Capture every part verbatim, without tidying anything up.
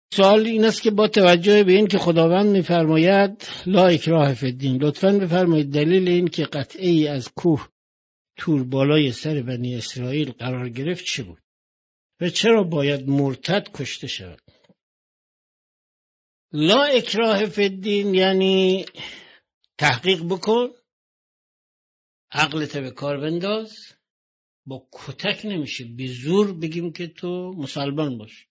سوال این است که با توجه به این که خداوند می‌فرماید لا اکراه فی الدین، لطفاً بفرمایید دلیل این که قطعه‌ای از کوه تور بالای سر بنی اسرائیل قرار گرفت چه بود و چرا باید مرتد کشته شود؟ لا اکراه فی الدین یعنی تحقیق بکن، عقلت به کار بنداز. با کتک نمیشه، به زور بگیم که تو مسلمان باش،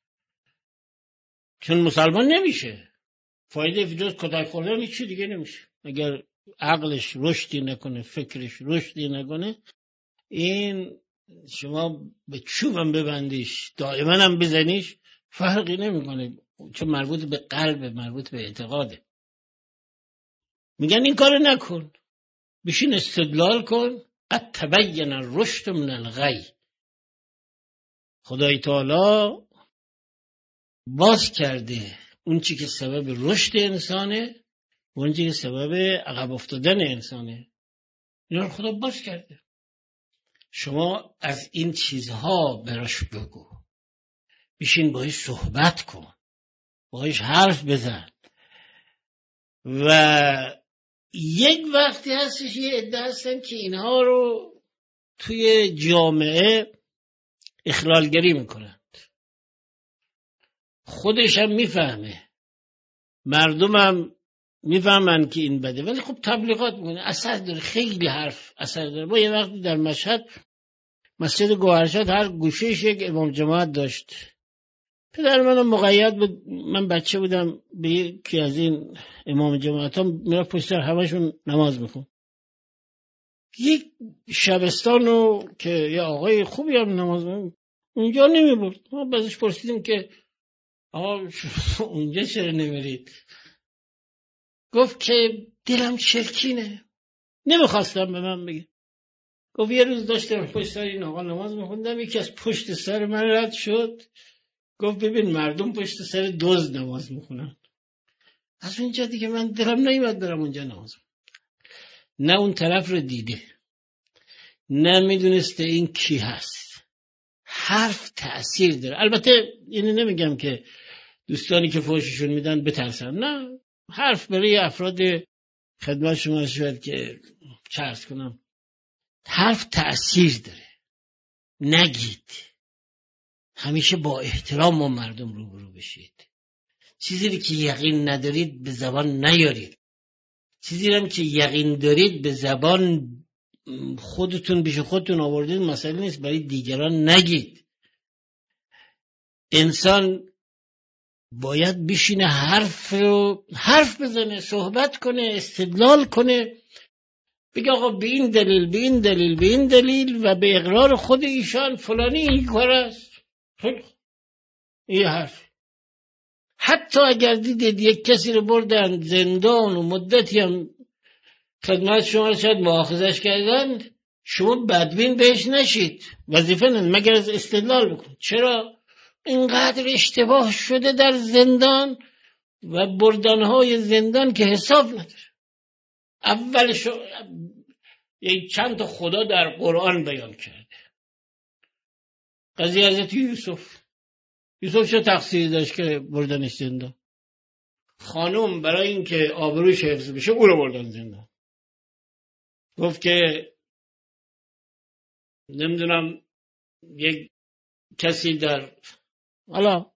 چون مسلمان نمیشه. فایده جز کتک خوردن هیچی دیگه نمیشه. اگر عقلش رشدی نکنه، فکرش رشدی نکنه، این شما به چوبم ببندیش دائما هم بزنیش فرقی نمیکنه، چون مربوط به قلب، مربوط به اعتقاده. میگن این کارو نکن، بشین استدلال کن. قد تبین الرشد من الغی. خدای تعالی باز کرده اون چی که سبب رشد انسانه و اون چی که سبب عقب افتادن انسانه، اینا رو خدا باز کرده. شما از این چیزها براش بگو، بشین باهاش صحبت کن، باهاش حرف بزن. و یک وقتی هستش یه عده هستن که اینها رو توی جامعه اخلالگری میکنند، خودش هم میفهمه، مردم هم میفهمن که این بده، ولی خب تبلیغات میکنه، اثر داره، خیلی حرف اثر داره. ما یه وقتی در مشهد مسجد گوهرشاد هر گوشهش یک امام جماعت داشت. پدر منم مقید بود، من بچه بودم، به یکی از این امام جماعت ها میرفت پشت سر همشون نماز میخون. یک شبستان رو که یه آقای خوبی هم نماز میخون اونجا نمیبرد. ما بازش پرسیدیم که آقا اونجا چرا نمیرید؟ گفت که دلم چرکینه، نمیخواستم به من بگه. گفت یه روز داشتم پشت سر این آقا نماز میخوندم، یکی از پشت سر من رد شد، گفت ببین مردم پشت سر دزد نماز میخونن. از اونجا دیگه من دلم نمیاد برم اونجا نماز. نه اون طرف رو دیده، نه میدونسته این کی هست. حرف تأثیر داره. البته اینو نمیگم که دوستانی که فوششون میدن بترسن، نه، حرف برای افراد خدمت شما شد که چرس کنم، حرف تأثیر داره. نگید، همیشه با احترام با مردم روبرو بشید. چیزی که یقین ندارید به زبان نیارید، چیزی هم که یقین دارید به زبان خودتون بیش خودتون آوردید مسئله نیست، برای دیگران نگید. انسان باید بشینه حرف رو حرف بزنه، صحبت کنه، استدلال کنه، بگه آقا به این دلیل به این دلیل به این دلیل و به اقرار خود ایشان فلانی این کار است. این حرف حتی اگر دیدید یک کسی رو بردن زندان و مدتی هم خدمت شما شاید مؤاخذش کردن، شما بدبین بهش نشید، وظیفه ندید مگر از استدلال بکن. چرا اینقدر اشتباه شده در زندان و بردنهای زندان که حساب نداره. اولش یک چند تا خدا در قرآن بیان کرده. قضیه حضرت یوسف یوسف چه تقصیری داشت که بردنش زندان؟ خانم برای اینکه آبروش حفظ بشه او رو بردن زندان. گفت که نمیدونم یک کسی در حالا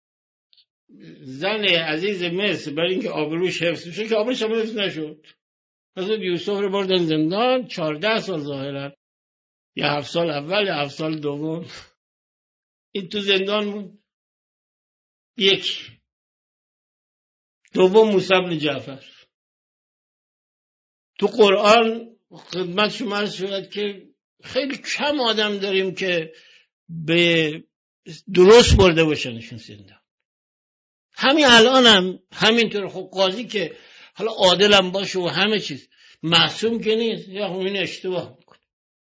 زن عزیز مصر برای اینکه آبروش حفظ بشه، که آبروش هم حفظ نشد، حضرت یوسف رو بردن زندان. چهارده سال ظاهرا، یا هفت سال اول یا هفت سال دوم این تو زندان بود. یک دوم موسی بن جعفر. تو قرآن خدمت شما عرض شد که خیلی کم آدم داریم که به درست برده باشنشون زندان. همین الان هم همینطور. خب قاضی که حالا عادل هم باشه و همه چیز معصوم که نیست، یا همین اشتباه میکنه.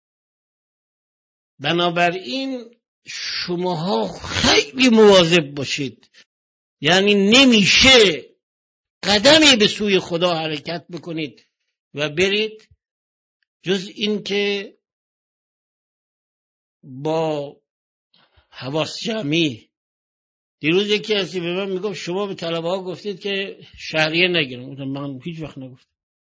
بنابراین شماها خیلی مواظب باشید، یعنی نمیشه قدمی به سوی خدا حرکت بکنید و برید جز این که با حواس جمعی دیروز یکی هستی به من میگفت شما به طلبه ها گفتید که شهریه نگیرن. گفتم من هیچ وقت نگفتم.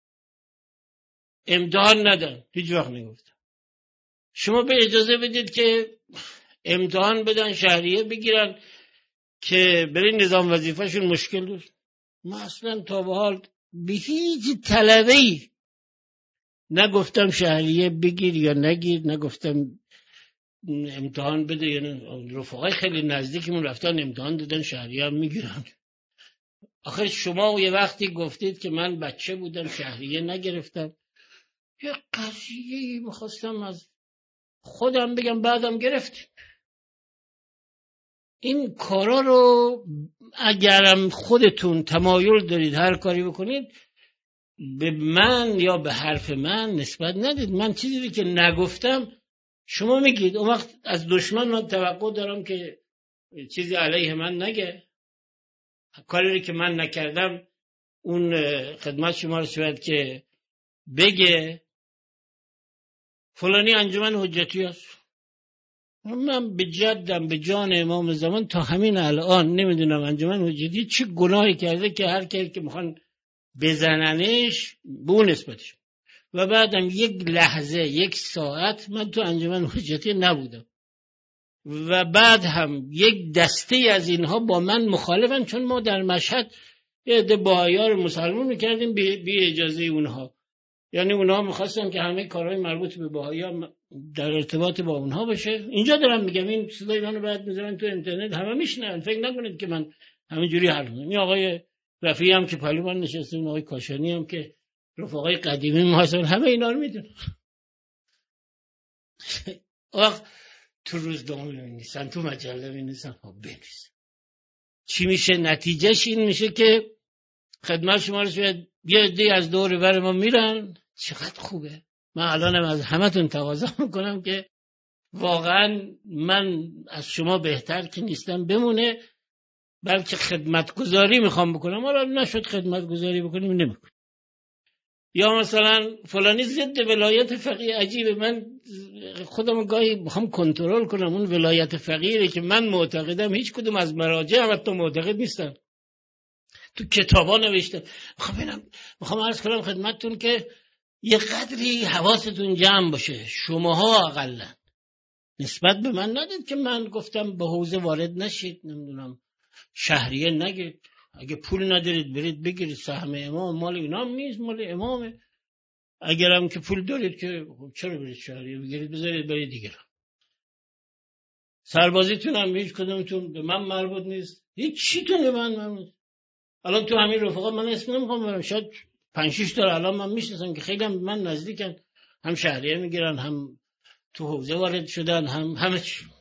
امتحان ندن، هیچ وقت نگفتم. شما به اجازه بدید که امتحان بدن شهریه بگیرن که برای نظام وظیفهشون مشکل داشت. من اصلا تا به حال به هیچ طلبه‌ای نگفتم شهریه بگیر یا نگیر، نگفتم امتحان بده یا نه. رفقای خیلی نزدیکمون رفتن امتحان دادن شهریه هم میگیرن. آخه شما یه وقتی گفتید که من بچه بودم شهریه نگرفتم، یه قضیه میخواستم از خودم بگم بعدم گرفتیم. این کارا رو اگرم خودتون تمایل دارید هر کاری بکنید به من یا به حرف من نسبت ندید. من چیزی که نگفتم شما میگید، اون وقت از دشمن من توقع دارم که چیزی علیه من نگه. کاری که من نکردم اون خدمت شما رو شاید که بگه فلانی انجمن حجتی هست. من به جدم به جان امام زمان تا همین الان نمیدونم انجمن حجتی چه گناهی کرده که هر کسی که میخوان بزننش به اون نسبتش. و بعدم یک لحظه یک ساعت من تو انجمن حجتی نبودم و بعد هم یک دسته از اینها با من مخالفن، چون ما در مشهد یه عده بهائی‌ها رو مسلمان میکردیم بی اجازه اونها. یعنی اونها میخواستن که همه کارهای مربوط به بهائی‌ها در ارتباط با اونها بشه. اینجا دارم میگم، این صدای منو بعد میذارن تو اینترنت همه میشنون. فکر نکنید که من همینجوری حرف میزنم. این آقای رفیعی هم که پهلوان نشسته، اون آقای کاشانی هم که رفقای قدیمی ما هستن، همه اینا رو میدونن. وقت تو روزنامه می‌نویسن، تو مجله می‌نویسن، خب بنویسن. چی میشه؟ نتیجهش این میشه که خدمت شما رو شاید یه عده‌ای از دور بر ما میرن. چقدر خوبه. من الانم از همتون تقاضا میکنم که واقعا من از شما بهتر که نیستم بمونه، بلکه خدمتگزاری میخوام بکنم. حالا نشد خدمتگزاری بکنیم نمیکنم. یا مثلا فلانی ضد ولایت فقیه. عجیبه، من خودم گاهی میخوام کنترل کنم اون ولایت فقیه که من معتقدم هیچ کدوم از مراجع هم حتی معتقد نیستن، تو کتابا نوشته. میخوام ببینم، میخوام عرض کنم خدمتتون که یه قدری حواستون جمع باشه. شماها اقلا نسبت به من ندید که من گفتم به حوزه وارد نشید، نمیدونم شهریه نگید، اگه پول ندارید برید بگیرید. سهم امام مال اینام نیست، مال امامه. اگرم که پول دارید که چرا برید شهریه بگیرید، بذارید برید دیگه. سربازیتون هم هیچ کدومتون به من مربوط نیست، هیچ چیتون به من مربوط. الان تو همین رفقا من اسم نمیخوام برم، شاید پنج شش تا الان من میشناسم که خیلی هم به من نزدیکن، هم شهریه میگیرن، هم تو حوزه وارد شدن، هم همه چی.